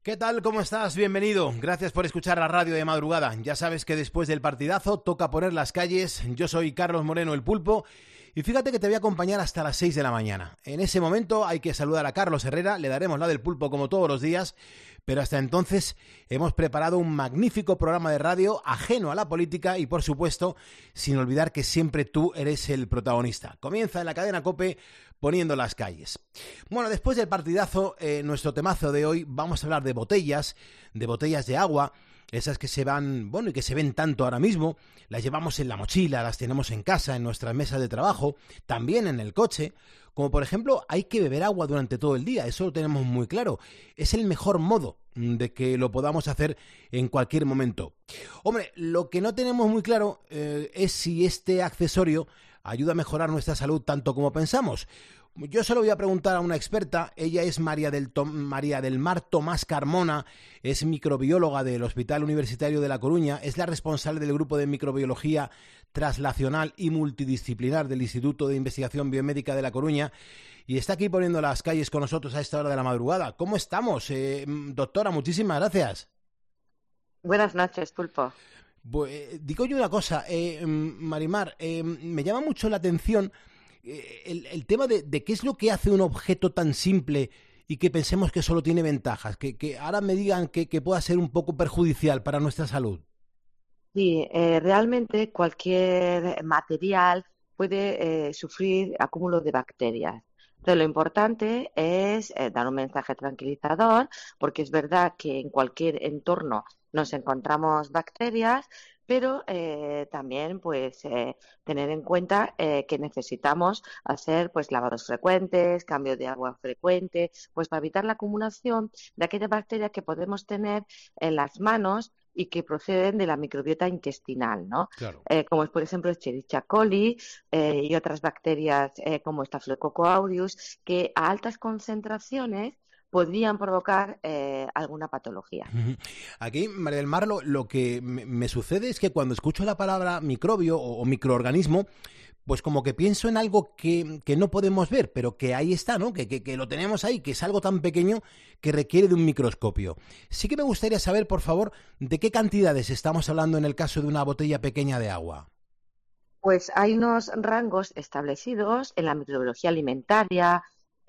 ¿Qué tal? ¿Cómo estás? Bienvenido. Gracias por escuchar la radio de madrugada. Ya sabes que después del partidazo toca poner las calles. Yo soy Carlos Moreno, el Pulpo. Y fíjate que te voy a acompañar hasta las 6 de la mañana. En ese momento hay que saludar a Carlos Herrera. Le daremos la del Pulpo como todos los días. Pero hasta entonces hemos preparado un magnífico programa de radio ajeno a la política y, por supuesto, sin olvidar que siempre tú eres el protagonista. Comienza en la cadena COPE poniendo las calles. Bueno, después del partidazo, nuestro temazo de hoy, vamos a hablar de botellas de agua, esas que se van, bueno, y que se ven tanto ahora mismo. Las llevamos en la mochila, las tenemos en casa, en nuestras mesas de trabajo, también en el coche. Como por ejemplo, hay que beber agua durante todo el día, eso lo tenemos muy claro. Es el mejor modo de que lo podamos hacer en cualquier momento. Hombre, lo que no tenemos muy claro es si este accesorio ayuda a mejorar nuestra salud tanto como pensamos. Yo se lo voy a preguntar a una experta. Ella es María del Mar Tomás Carmona, es microbióloga del Hospital Universitario de La Coruña, es la responsable del grupo de microbiología translacional y multidisciplinar del Instituto de Investigación Biomédica de La Coruña y está aquí poniendo las calles con nosotros a esta hora de la madrugada. ¿Cómo estamos, doctora? Muchísimas gracias. Buenas noches, Pulpo. Digo yo una cosa, Marimar, me llama mucho la atención el tema de qué es lo que hace un objeto tan simple y que pensemos que solo tiene ventajas, que ahora me digan que pueda ser un poco perjudicial para nuestra salud. Sí, realmente cualquier material puede sufrir acúmulo de bacterias. Entonces, lo importante es dar un mensaje tranquilizador, porque es verdad que en cualquier entorno nos encontramos bacterias, pero también pues tener en cuenta que necesitamos hacer pues lavados frecuentes, cambio de agua frecuente, pues para evitar la acumulación de aquellas bacterias que podemos tener en las manos y que proceden de la microbiota intestinal, ¿no? Claro. Como es, por ejemplo, Escherichia coli y otras bacterias como Staphylococcus aureus, que a altas concentraciones podrían provocar alguna patología. Aquí, María del Mar, lo que me sucede es que cuando escucho la palabra microbio o microorganismo, pues como que pienso en algo que no podemos ver, pero que ahí está, ¿no? Que lo tenemos ahí, que es algo tan pequeño que requiere de un microscopio. Sí que me gustaría saber, por favor, de qué cantidades estamos hablando en el caso de una botella pequeña de agua. Pues hay unos rangos establecidos en la microbiología alimentaria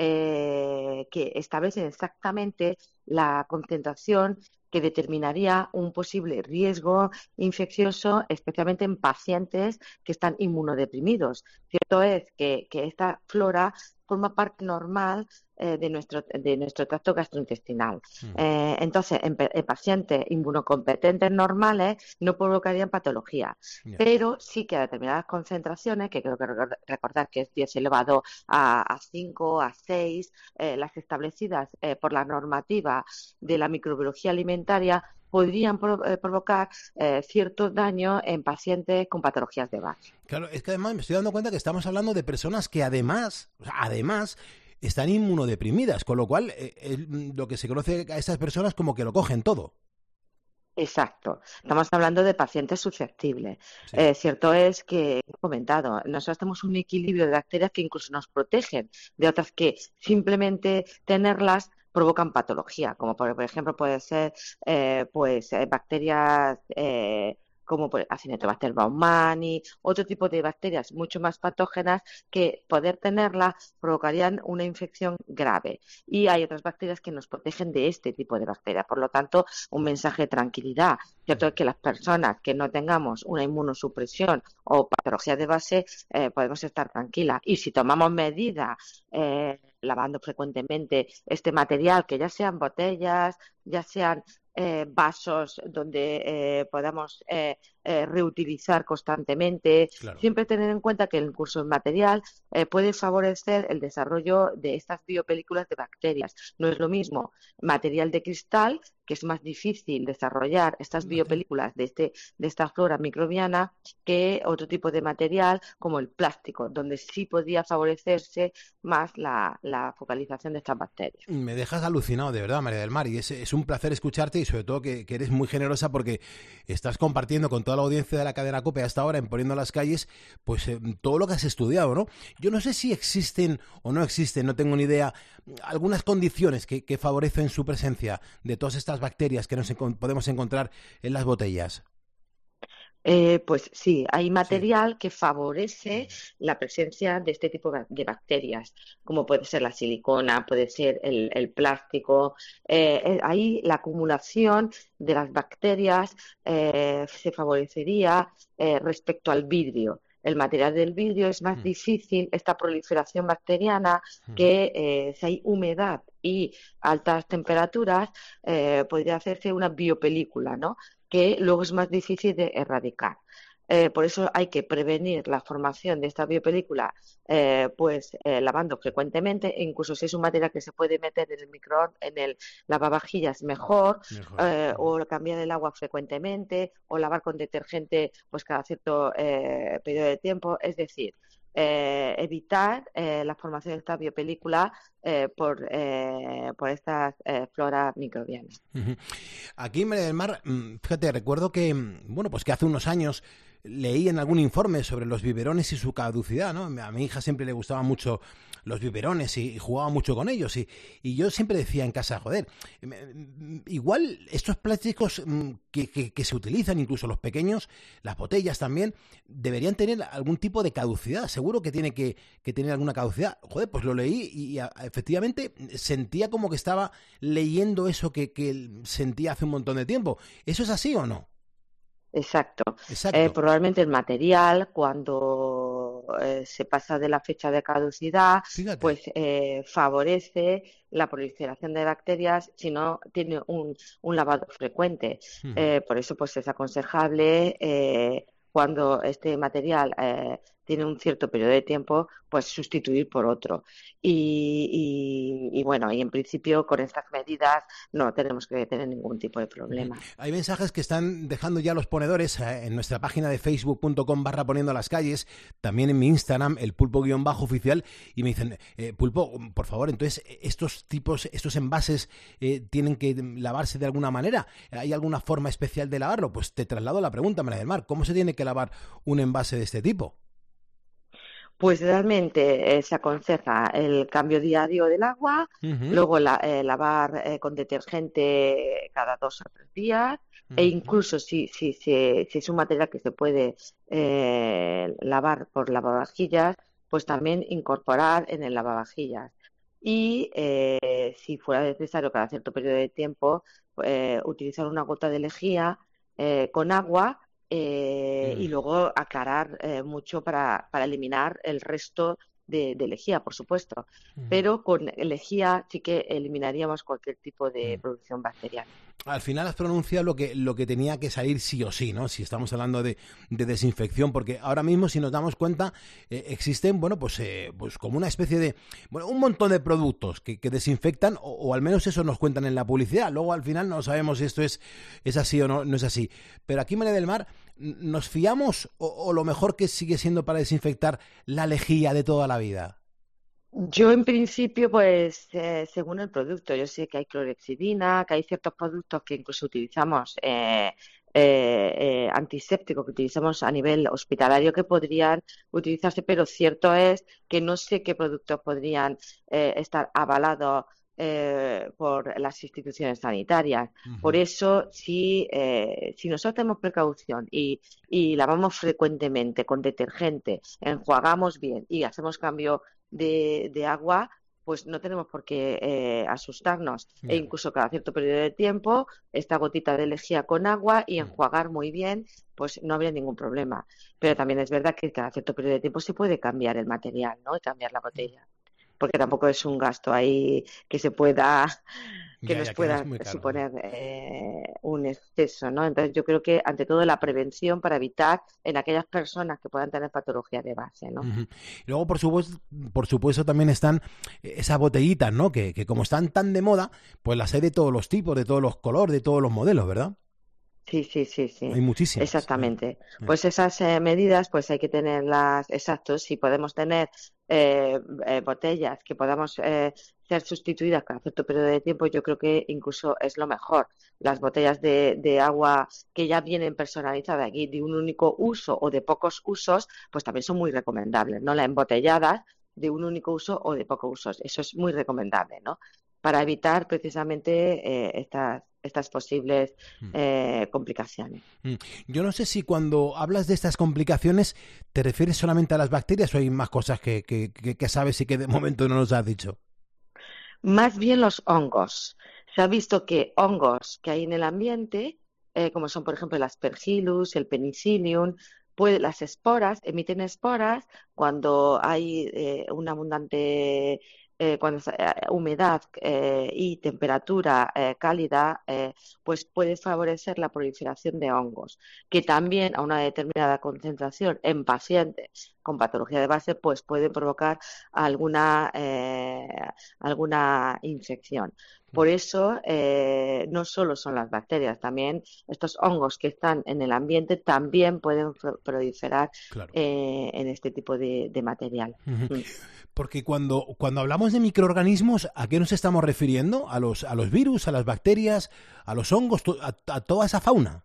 que establecen exactamente la concentración que determinaría un posible riesgo infeccioso, especialmente en pacientes que están inmunodeprimidos. Cierto es que esta flora forma parte normal de nuestro tracto gastrointestinal. Entonces, en pacientes inmunocompetentes normales no provocarían patología, pero sí que a determinadas concentraciones, que creo que recordar que es 10 elevado a 5, a 6, las establecidas por la normativa de la microbiología alimentaria, podrían provocar cierto daño en pacientes con patologías de base. Claro, es que además me estoy dando cuenta que estamos hablando de personas que además están inmunodeprimidas, con lo cual lo que se conoce a estas personas como que lo cogen todo. Exacto. Estamos hablando de pacientes susceptibles. Sí. Cierto es que, he comentado, nosotros tenemos un equilibrio de bacterias que incluso nos protegen de otras que simplemente tenerlas provocan patología, como por ejemplo puede ser bacterias como Acinetobacter baumannii, otro tipo de bacterias mucho más patógenas que poder tenerlas provocarían una infección grave. Y hay otras bacterias que nos protegen de este tipo de bacterias. Por lo tanto, un mensaje de tranquilidad. Cierto es que las personas que no tengamos una inmunosupresión o patología de base podemos estar tranquilas. Y si tomamos medidas lavando frecuentemente este material, que ya sean botellas, ya sean vasos donde podamos reutilizar constantemente. Claro. Siempre tener en cuenta que el curso material puede favorecer el desarrollo de estas biopelículas de bacterias. No es lo mismo material de cristal, que es más difícil desarrollar estas biopelículas de esta flora microbiana, que otro tipo de material como el plástico, donde sí podría favorecerse más la focalización de estas bacterias. Me dejas alucinado, de verdad, María del Mar, y es un placer escucharte y sobre todo que eres muy generosa porque estás compartiendo con toda toda la audiencia de la cadena COPE hasta ahora en Poniendo las Calles, pues todo lo que has estudiado, ¿no? Yo no sé si existen o no existen, no tengo ni idea, algunas condiciones que favorecen su presencia de todas estas bacterias que podemos encontrar en las botellas. Pues sí, hay Sí. material que favorece la presencia de este tipo de bacterias, como puede ser la silicona, puede ser el plástico. Ahí la acumulación de las bacterias se favorecería respecto al vidrio. El material del vidrio es más Mm, difícil, esta proliferación bacteriana, mm. que si hay humedad y altas temperaturas, podría hacerse una biopelícula, ¿no? Que luego es más difícil de erradicar. Por eso hay que prevenir la formación de esta biopelícula, lavando frecuentemente, e incluso si es un material que se puede meter en el microondas, en el lavavajillas mejor, Mejor. Ujú. o cambiar el agua frecuentemente, o lavar con detergente pues cada cierto periodo de tiempo. Es decir, evitar la formación de esta biopelícula por estas floras microbianas. Ujú. Aquí en María del Mar, fíjate, recuerdo que, bueno, pues que hace unos años leí en algún informe sobre los biberones y su caducidad, ¿no? A mi hija siempre le gustaban mucho los biberones y jugaba mucho con ellos y yo siempre decía en casa, joder, igual estos plásticos que se utilizan, incluso los pequeños, las botellas también, deberían tener algún tipo de caducidad, seguro que tiene que tener alguna caducidad. Joder, pues lo leí efectivamente sentía como que estaba leyendo eso que sentía hace un montón de tiempo. ¿Eso es así o no? Exacto. Exacto. Probablemente el material, cuando se pasa de la fecha de caducidad, Fíjate. pues favorece la proliferación de bacterias si no tiene un lavado frecuente. Ujú. Por eso, pues es aconsejable, cuando este material tiene un cierto periodo de tiempo, pues sustituir por otro. Bueno, y en principio con estas medidas no tenemos que tener ningún tipo de Ujú. problema. Hay mensajes que están dejando ya los ponedores en nuestra página de facebook.com/ poniendo las calles, también en mi Instagram, el pulpo_oficial, y me dicen, Pulpo, por favor, entonces estos envases tienen que lavarse de alguna manera. ¿Hay alguna forma especial de lavarlo? Pues te traslado la pregunta, María del Mar, ¿cómo se tiene que lavar un envase de este tipo? Pues realmente se aconseja el cambio diario del agua, Ujú, luego lavar con detergente cada 2 o 3 días, e ujú. incluso si es un material que se puede lavar por lavavajillas, pues también incorporar en el lavavajillas. Y si fuera necesario cada cierto periodo de tiempo, utilizar una gota de lejía con agua, y Mm. luego aclarar mucho para eliminar el resto de lejía, por supuesto. Ujú. Pero con lejía sí que eliminaríamos cualquier tipo de Mm. producción bacteriana. Al final has pronunciado lo que tenía que salir sí o sí, ¿no? Si estamos hablando de desinfección, porque ahora mismo, si nos damos cuenta, existen, bueno, pues como una especie de, bueno, un montón de productos que desinfectan, o al menos eso nos cuentan en la publicidad. Luego, al final, no sabemos si esto es así o no es así. Pero aquí, María del Mar, ¿nos fiamos o lo mejor que sigue siendo para desinfectar la lejía de toda la vida? Yo en principio, pues según el producto, yo sé que hay clorexidina, que hay ciertos productos que incluso utilizamos antisépticos que utilizamos a nivel hospitalario que podrían utilizarse, pero cierto es que no sé qué productos podrían estar avalados por las instituciones sanitarias. Por Ujú. eso, si nosotros tenemos precaución y lavamos frecuentemente con detergente, enjuagamos bien y hacemos cambio de agua, pues no tenemos por qué asustarnos. E Ya. incluso cada cierto periodo de tiempo, esta gotita de lejía con agua y Mm. enjuagar muy bien, pues no habría ningún problema. Pero también es verdad que cada cierto periodo de tiempo se puede cambiar el material, ¿no? Y cambiar la botella. Porque tampoco es un gasto ahí que Ya, nos ya, que no es pueda muy caro. suponer un exceso, ¿no? Entonces yo creo que ante todo la prevención para evitar en aquellas personas que puedan tener patología de base, ¿no? Ujú. Y luego, por supuesto, también están esas botellitas, ¿no? Que como están tan de moda, pues las hay de todos los tipos, de todos los colores, de todos los modelos, ¿verdad? Sí, sí, sí, Hay sí, muchísimas. exactamente. Pues esas medidas, pues hay que tenerlas exactos. Si podemos tener botellas que podamos ser sustituidas cada cierto periodo de tiempo, yo creo que incluso es lo mejor. Las botellas de agua que ya vienen personalizadas aquí de un único uso o de pocos usos, pues también son muy recomendables, ¿no? Las embotelladas de un único uso o de pocos usos, eso es muy recomendable, ¿no? Para evitar precisamente estas posibles complicaciones. Mm. Yo no sé si cuando hablas de estas complicaciones te refieres solamente a las bacterias o hay más cosas que sabes y que de momento no nos has dicho. Más bien los hongos. Se ha visto que hongos que hay en el ambiente, como son por ejemplo el Aspergillus, el Penicillium, las esporas, emiten esporas cuando hay una abundante humedad y temperatura cálida, pues puede favorecer la proliferación de hongos, que también a una determinada concentración en pacientes con patología de base, pues pueden provocar alguna alguna infección. Por eso, no solo son las bacterias, también estos hongos que están en el ambiente también pueden proliferar Claro. en este tipo de material. Ujú. Mm. Porque cuando hablamos de microorganismos, ¿a qué nos estamos refiriendo? ¿A los virus, a las bacterias, a los hongos, a toda esa fauna?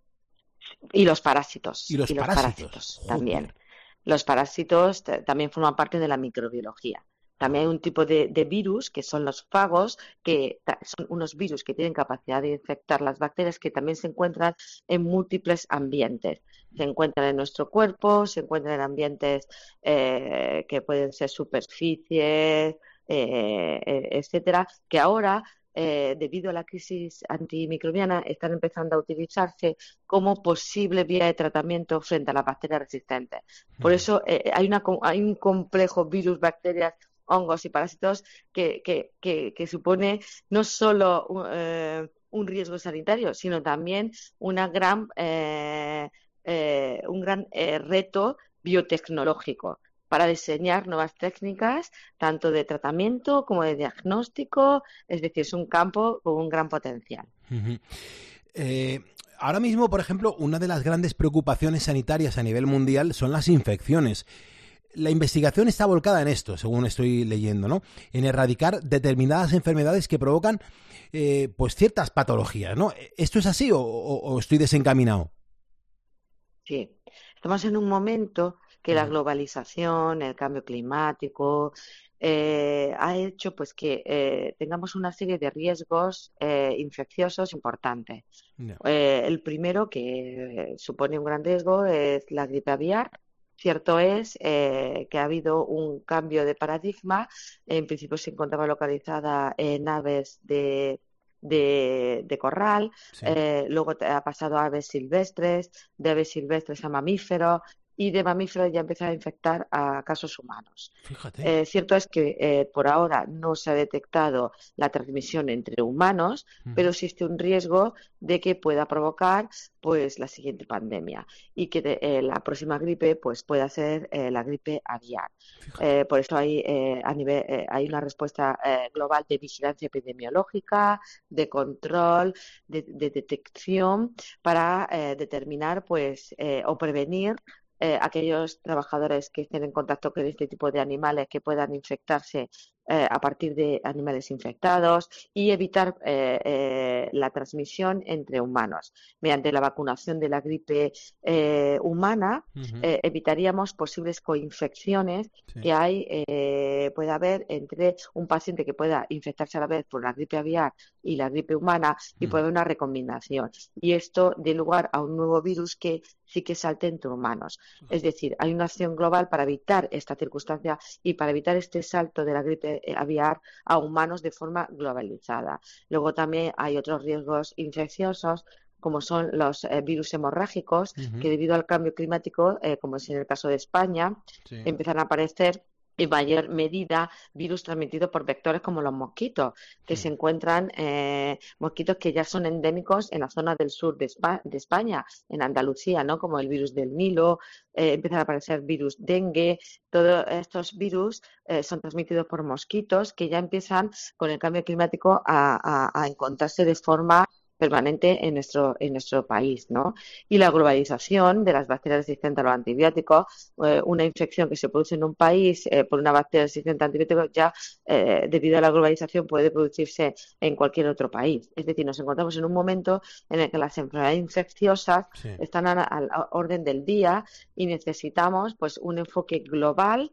Y Y los los parásitos. parásitos también. Joder. Los parásitos también forman parte de la microbiología. También hay un tipo de virus que son los fagos, que son unos virus que tienen capacidad de infectar las bacterias que también se encuentran en múltiples ambientes. Se encuentran en nuestro cuerpo, se encuentran en ambientes que pueden ser superficies, etcétera, que ahora debido a la crisis antimicrobiana, están empezando a utilizarse como posible vía de tratamiento frente a las bacterias resistentes. Por Ujú. eso hay un complejo virus, bacterias, hongos y parásitos que supone no solo un riesgo sanitario, sino también un gran reto biotecnológico para diseñar nuevas técnicas, tanto de tratamiento como de diagnóstico, es decir, es un campo con un gran potencial. Ujú. Eh, Ahora mismo, por ejemplo, una de las grandes preocupaciones sanitarias a nivel mundial son las infecciones. La investigación está volcada en esto, según estoy leyendo, ¿no? En erradicar determinadas enfermedades que provocan, pues ciertas patologías, ¿no? ¿Esto es así o estoy desencaminado? Sí, estamos en un momento que la Ujú. globalización, el cambio climático, ha hecho pues que tengamos una serie de riesgos infecciosos importantes. Ya. El primero que supone un gran riesgo es la gripe aviar. Cierto es que ha habido un cambio de paradigma. En principio se encontraba localizada en aves de corral, Sí. luego ha pasado a aves silvestres, de aves silvestres a mamíferos y de mamíferos ya empieza a infectar a casos humanos. Fíjate. Cierto es que por ahora no se ha detectado la transmisión entre humanos, pero Ujú. existe un riesgo de que pueda provocar pues la siguiente pandemia y que la próxima gripe pues pueda ser la gripe aviar. Fíjate. Por eso hay una respuesta global de vigilancia epidemiológica, de control, de detección para determinar pues o prevenir aquellos trabajadores que estén en contacto con este tipo de animales que puedan infectarse a partir de animales infectados y evitar la transmisión entre humanos. Mediante la vacunación de la gripe humana, Ujú. evitaríamos posibles coinfecciones Sí. que puede haber entre un paciente que pueda infectarse a la vez por la gripe aviar y la gripe humana y Mm. puede haber una recombinación. Y esto dé lugar a un nuevo virus que sí que salte entre humanos. Es decir, hay una acción global para evitar esta circunstancia y para evitar este salto de la gripe aviar a humanos de forma globalizada. Luego también hay otros riesgos infecciosos como son los virus hemorrágicos, Ujú. que debido al cambio climático, como es en el caso de España, Sí. empiezan a aparecer en mayor medida virus transmitidos por vectores como los mosquitos, que se Mm. encuentran mosquitos que ya son endémicos en la zona del sur de España, en Andalucía, ¿no? Como el virus del Nilo, empiezan a aparecer virus dengue. Todos estos virus son transmitidos por mosquitos que ya empiezan con el cambio climático a encontrarse de forma permanente en nuestro país, ¿no? Y la globalización de las bacterias resistentes a los antibióticos, una infección que se produce en un país por una bacteria resistente a antibióticos ya debido a la globalización puede producirse en cualquier otro país. Es decir, nos encontramos en un momento en el que las enfermedades infecciosas Sí. están a la orden del día y necesitamos pues un enfoque global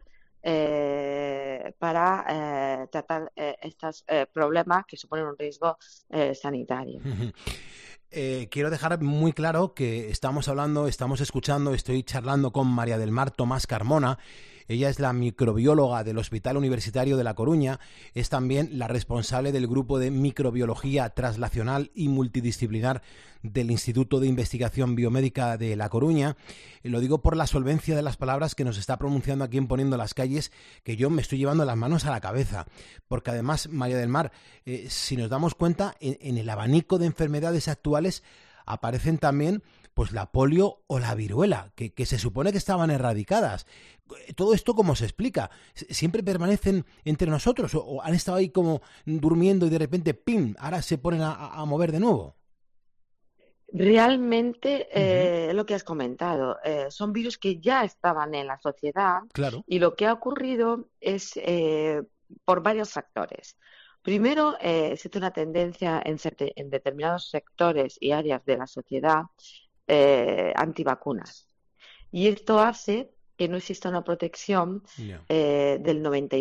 para tratar estos problemas que suponen un riesgo sanitario. Quiero dejar muy claro que estamos hablando, estamos escuchando, estoy charlando con María del Mar Tomás Carmona. Ella es la microbióloga del Hospital Universitario de La Coruña, es también la responsable del grupo de microbiología translacional y multidisciplinar del Instituto de Investigación Biomédica de La Coruña. Lo digo por la solvencia de las palabras que nos está pronunciando aquí en Poniendo las Calles, que yo me estoy llevando las manos a la cabeza, porque además, María del Mar, si nos damos cuenta, en el abanico de enfermedades actuales aparecen también pues la polio o la viruela, que se supone que estaban erradicadas. ¿Todo esto cómo se explica? ¿Siempre permanecen entre nosotros o han estado ahí como durmiendo y de repente, ¡pim!, ahora se ponen a mover de nuevo? Realmente, lo que has comentado, son virus que ya estaban en la sociedad Claro. y lo que ha ocurrido es por varios factores. Primero, existe una tendencia en determinados sectores y áreas de la sociedad antivacunas. Y esto hace que no exista una protección Yeah. del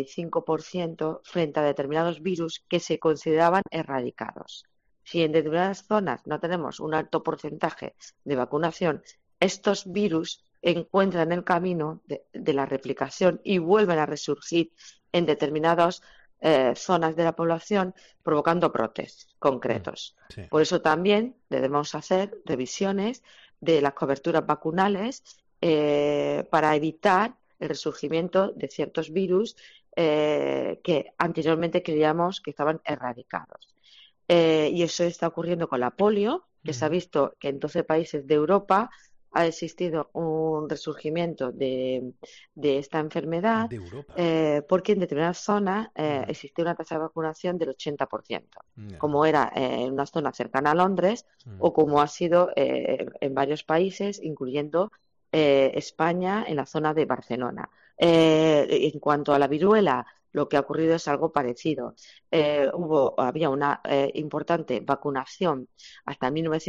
95% frente a determinados virus que se consideraban erradicados. Si en determinadas zonas no tenemos un alto porcentaje de vacunación, estos virus encuentran el camino de la replicación y vuelven a resurgir en determinadas zonas de la población, provocando brotes concretos. Sí. Por eso también debemos hacer revisiones de las coberturas vacunales para evitar el resurgimiento de ciertos virus que anteriormente creíamos que estaban erradicados. Y eso está ocurriendo con la polio, que se ha visto que en 12 países de Europa ha existido un resurgimiento de esta enfermedad, De Europa. porque en determinadas zonas existe una tasa de vacunación del 80%, Yeah. como era en una zona cercana a Londres o como ha sido en varios países, incluyendo España, en la zona de Barcelona. En cuanto a la viruela, lo que ha ocurrido es algo parecido. Había una importante vacunación hasta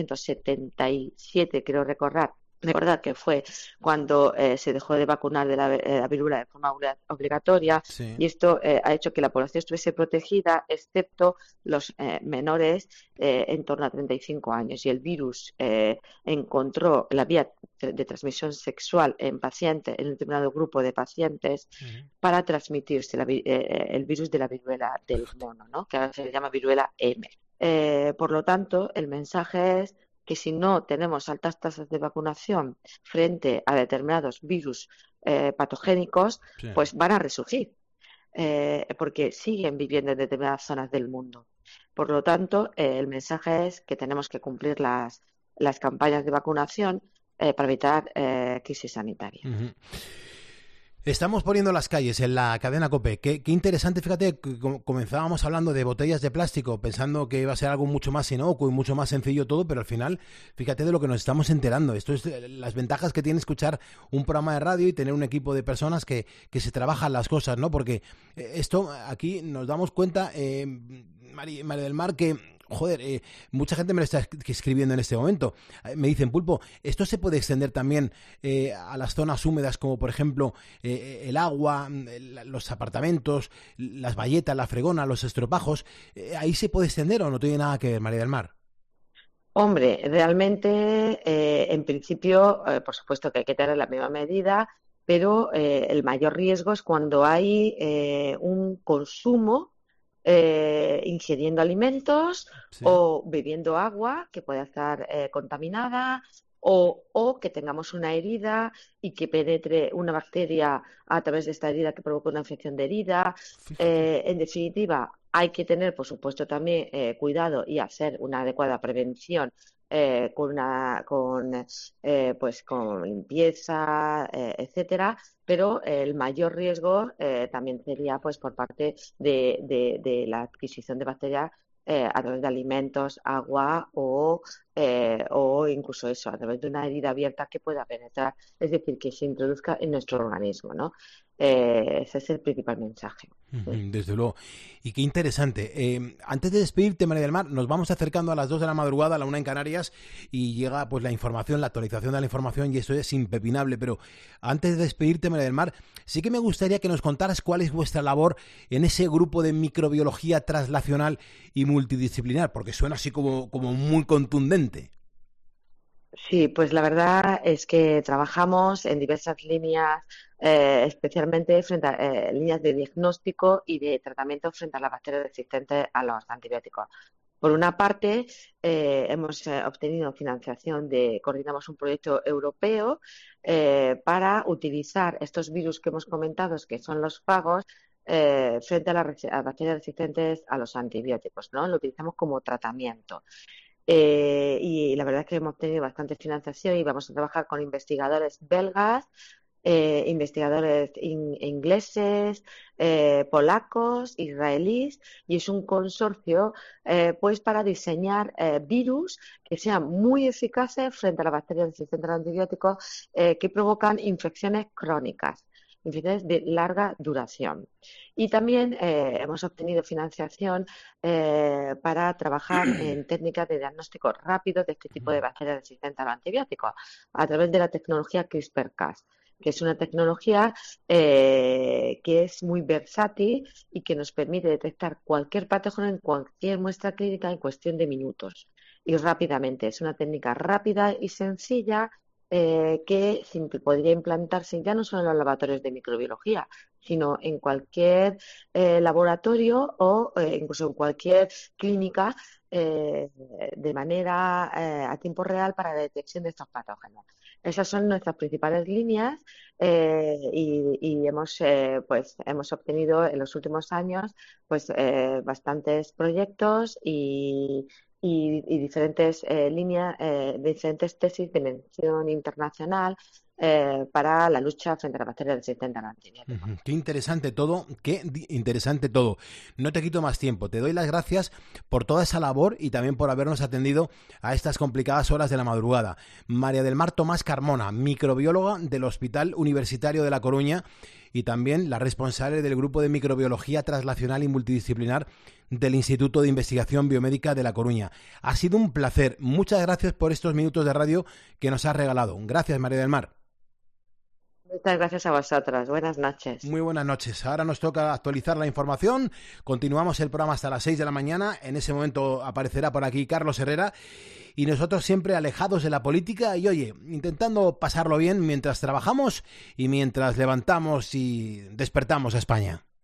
1977, creo recordar que fue cuando se dejó de vacunar de la viruela de forma obligatoria, Sí. y esto ha hecho que la población estuviese protegida, excepto los menores en torno a 35 años. Y el virus encontró la vía de transmisión sexual en pacientes, en un determinado grupo de pacientes, para transmitirse el virus de la viruela del mono, ¿no? Que ahora se le llama viruela M. Por lo tanto, el mensaje es que si no tenemos altas tasas de vacunación frente a determinados virus patogénicos, Sí. pues van a resurgir, porque siguen viviendo en determinadas zonas del mundo. Por lo tanto, el mensaje es que tenemos que cumplir las campañas de vacunación para evitar crisis sanitarias. Estamos poniendo las calles en la cadena COPE. Qué interesante, fíjate, que comenzábamos hablando de botellas de plástico, pensando que iba a ser algo mucho más inocuo y mucho más sencillo todo, pero al final, fíjate de lo que nos estamos enterando. Esto es las ventajas que tiene escuchar un programa de radio y tener un equipo de personas que se trabajan las cosas, ¿no? Porque esto aquí nos damos cuenta, María del Mar, que joder, mucha gente me lo está escribiendo en este momento. Me dicen, Pulpo, ¿esto se puede extender también a las zonas húmedas como por ejemplo el agua, los apartamentos, las bayetas, la fregona, los estropajos? ¿Ahí se puede extender o no tiene nada que ver, María del Mar? Hombre, realmente, en principio, por supuesto que hay que tener la misma medida, pero el mayor riesgo es cuando hay un consumo ingiriendo alimentos Sí. o bebiendo agua que pueda estar contaminada o que tengamos una herida y que penetre una bacteria a través de esta herida que provoca una infección de herida. Fíjate. En definitiva, hay que tener, por supuesto, también cuidado y hacer una adecuada prevención pues con limpieza, etcétera, pero el mayor riesgo también sería pues por parte de la adquisición de bacterias a través de alimentos, agua o incluso eso, a través de una herida abierta que pueda penetrar, es decir, que se introduzca en nuestro organismo, ¿no? Ese es el principal mensaje. Desde luego. Y qué interesante. Antes de despedirte, María del Mar, nos vamos acercando a las 2 de la madrugada, a la 1 en Canarias, y llega pues la información, la actualización de la información, y eso es impepinable. Pero antes de despedirte, María del Mar, sí que me gustaría que nos contaras cuál es vuestra labor en ese grupo de microbiología translacional y multidisciplinar, porque suena así como muy contundente. Sí, pues la verdad es que trabajamos en diversas líneas, especialmente frente a líneas de diagnóstico y de tratamiento frente a las bacterias resistentes a los antibióticos. Por una parte, hemos obtenido financiación coordinamos un proyecto europeo para utilizar estos virus que hemos comentado, que son los fagos, frente a las bacterias resistentes a los antibióticos, ¿no? Lo utilizamos como tratamiento. Y la verdad es que hemos tenido bastante financiación y vamos a trabajar con investigadores belgas, investigadores ingleses, polacos, israelíes, y es un consorcio pues para diseñar virus que sean muy eficaces frente a las bacterias resistentes a los antibióticos que provocan infecciones crónicas, infecciones de larga duración. Y también hemos obtenido financiación para trabajar en técnicas de diagnóstico rápido de este tipo de bacterias resistentes a los antibióticos a través de la tecnología CRISPR-Cas, que es una tecnología que es muy versátil y que nos permite detectar cualquier patógeno en cualquier muestra clínica en cuestión de minutos y rápidamente. Es una técnica rápida y sencilla que podría implantarse ya no solo en los laboratorios de microbiología, sino en cualquier laboratorio o incluso en cualquier clínica de manera a tiempo real para la detección de estos patógenos. Esas son nuestras principales líneas y hemos obtenido en los últimos años bastantes proyectos y diferentes líneas, diferentes tesis de mención internacional para la lucha frente a las bacterias resistentes al antibiótico. Qué interesante todo, interesante todo. No te quito más tiempo. Te doy las gracias por toda esa labor y también por habernos atendido a estas complicadas horas de la madrugada. María del Mar Tomás Carmona, microbióloga del Hospital Universitario de La Coruña y también la responsable del Grupo de Microbiología Translacional y Multidisciplinar del Instituto de Investigación Biomédica de La Coruña. Ha sido un placer. Muchas gracias por estos minutos de radio que nos has regalado. Gracias, María del Mar. Muchas gracias a vosotros. Buenas noches. Muy buenas noches. Ahora nos toca actualizar la información. Continuamos el programa hasta las 6 de la mañana. En ese momento aparecerá por aquí Carlos Herrera. Y nosotros siempre alejados de la política y, oye, intentando pasarlo bien mientras trabajamos y mientras levantamos y despertamos a España.